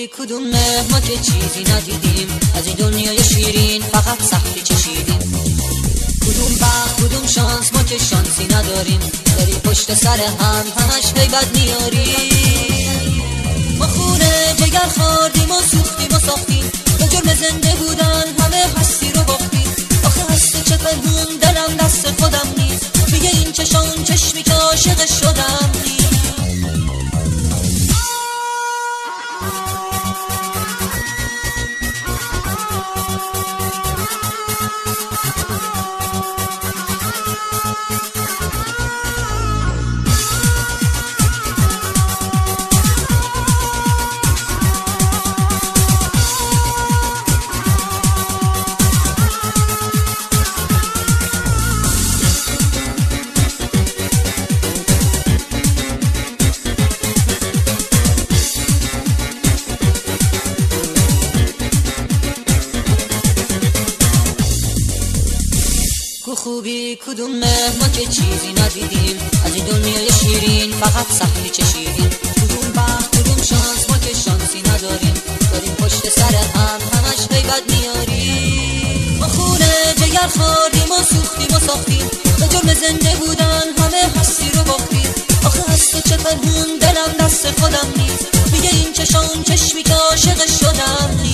کدوم ما که چیزی ندیدیم، از این دنیای شیرین فقط سختی چشیدیم. کدوم بخت کدوم شانس ما که شانسی نداریم، داریم پشت سر هم همش غیبت میاریم. ما خونه جگر خوردیم و سوختیم و ساختیم، به جرم زنده بودن همه هستی رو باختیم. آخه هست چه پنهون دلم دست خودم نیست، میگه این چشان چشمی که عاشق شدم نیست. خوبی کدوم ما که چیزی ندیدیم، از این دنیای شیرین فقط سختی چشیدیم. کدوم بخت کدوم شانس ما که شانسی نداریم، داریم پشت سر هم همش غیبت میاریم. ما خونه جگر خوردیم و سوختیم و ساختیم، به جرم زنده بودن همه هستی رو باختیم. آخه هست چه پنهون دلم دست خودم نیست، میگه این چشان چشمی که عاشق شدم نیست.